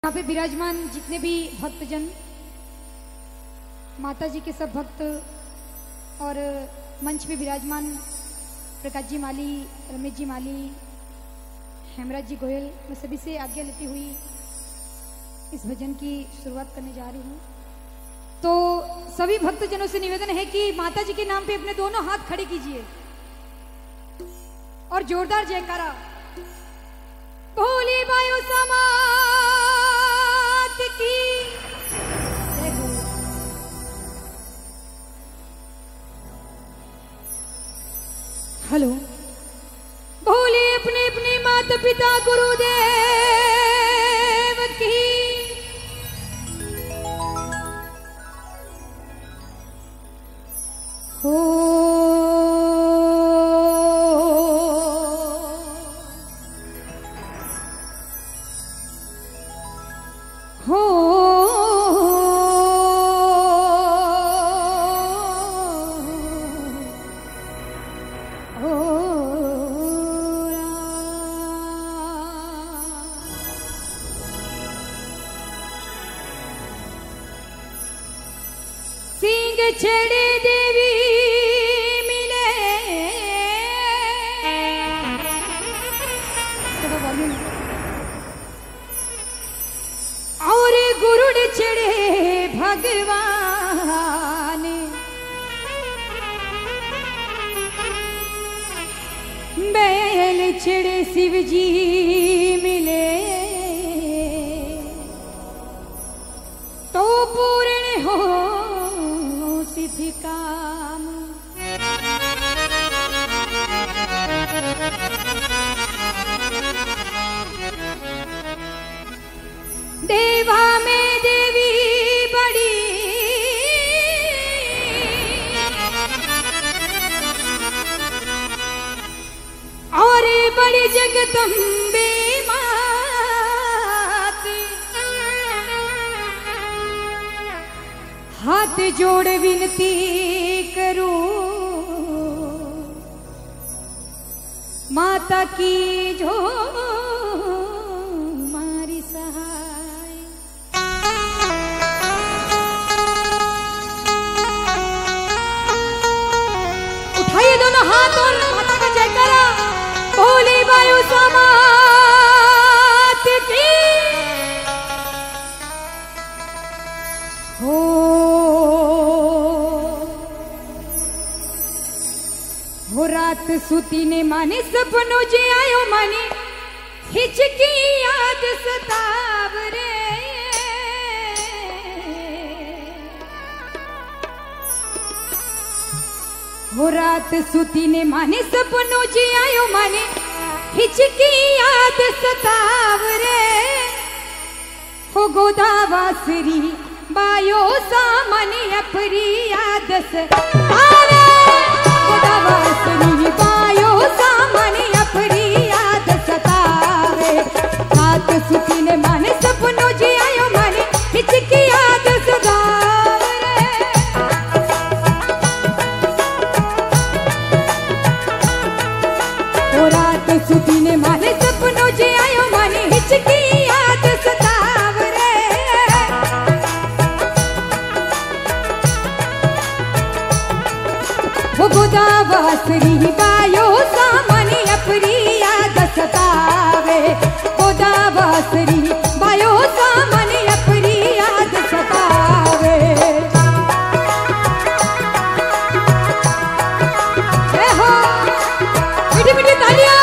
यहाँ पे विराजमान जितने भी भक्तजन, माता जी के सब भक्त और मंच पे विराजमान प्रकाश जी माली, रमेश जी माली, हेमराज जी गोयल, मैं सभी से आज्ञा लेती हुई इस भजन की शुरुआत करने जा रही हूँ। तो सभी भक्तजनों से निवेदन है कि माता जी के नाम पे अपने दोनों हाथ खड़े कीजिए और जोरदार जयकारा। भोली वायु समात की जय हो। हेलो। भोली अपने अपने माता पिता गुरुदेव की हो। सिंह छेड़े देवी मिले और गुरुड़ छेड़े भगवान। बैल छेड़े शिव जी मिले तो पूर्ण हो सिद्धि काम। देवा में देवी बड़ी और बड़ी जगदम्बे मात। हाथ जोड़ विनती करूं माता की जो मारी सहाय। उठाइए दोनों हाथ और माता का जयकारा। भोली वायु समात की हो। हो रात सुती ने माने सपनों जे आयो माने हिचकी याद सतावरे। हो रात सुती ने माने सपनों जे आयो माने हिचकी याद सतावरे। हो गोदावासरी बायो सामने अपरी याद सतावरे। गोदावासरी बायो सामने अपरी याद सतावे। हाथ सुती ने माने सपनों जी आयो माने हिचकी याद सतावे। ओ रात सुती ने माने सपनों जी आयो माने हिचकी याद सतावे। वो गोदावासरी बायो सामने अपरी याद सतावे। गोदावासरी बायो सामने अपरी याद सतावे। जय हो। मीठी मीठी तालियां।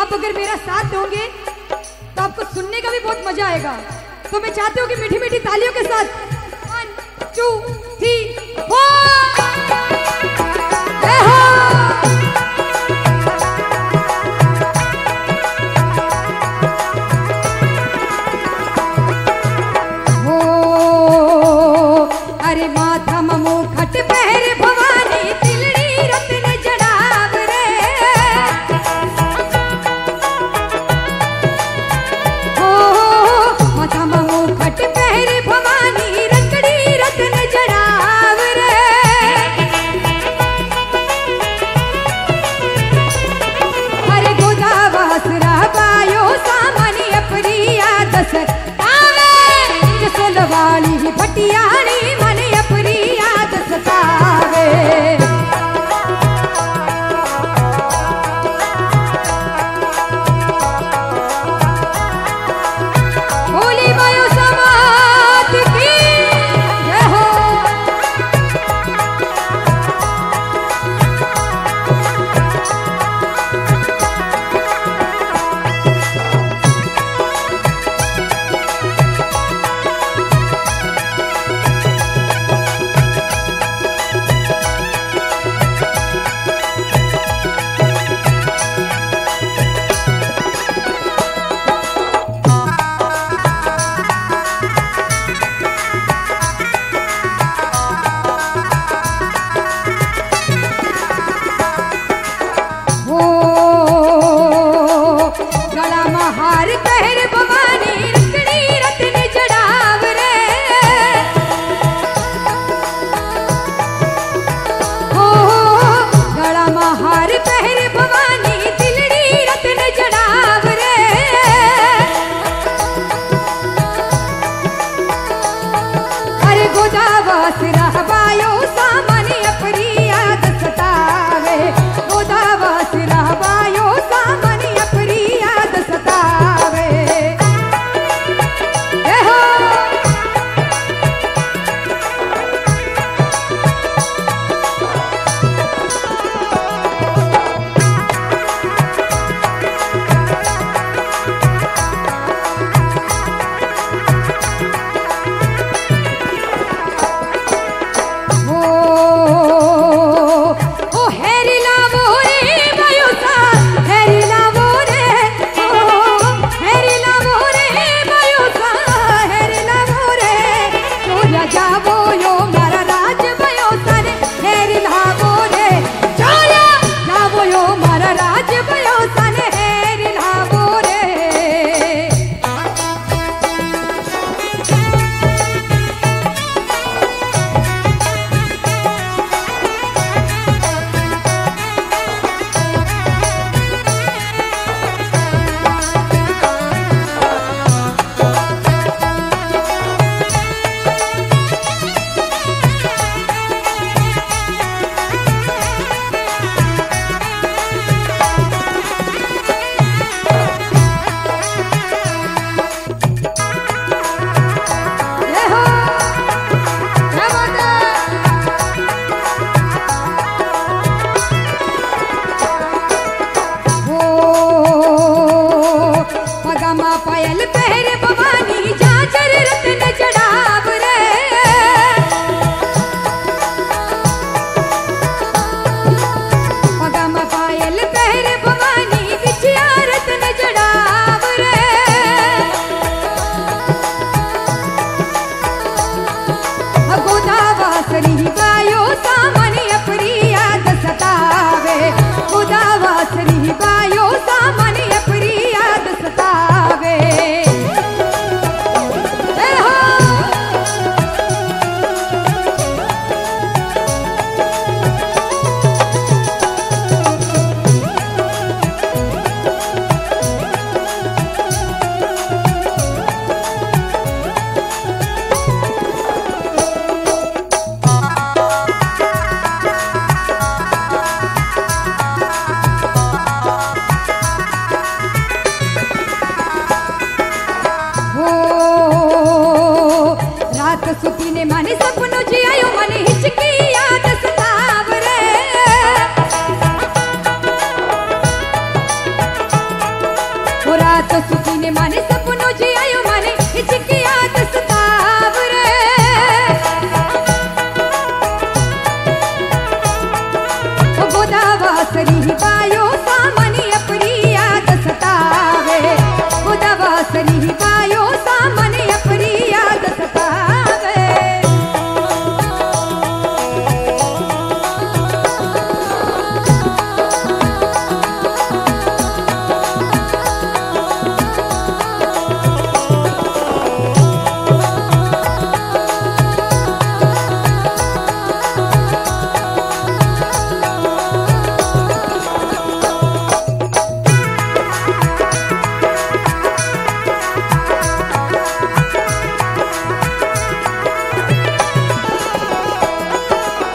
आप अगर मेरा साथ दोगे तो आपको सुनने का भी बहुत मजा आएगा। तो मैं चाहती हूँ कि मीठी मीठी तालियों के साथ 1 2 3 4 अरे माथा ममो खट पहर भवानी तिलड़ी रत्न जड़ाव रे हो माथा ममो खट पहर भवानी रंगड़ी रत्न जड़ाव रे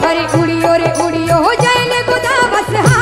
अरे उड़ियो रे उड़ियो जैन गुदा बस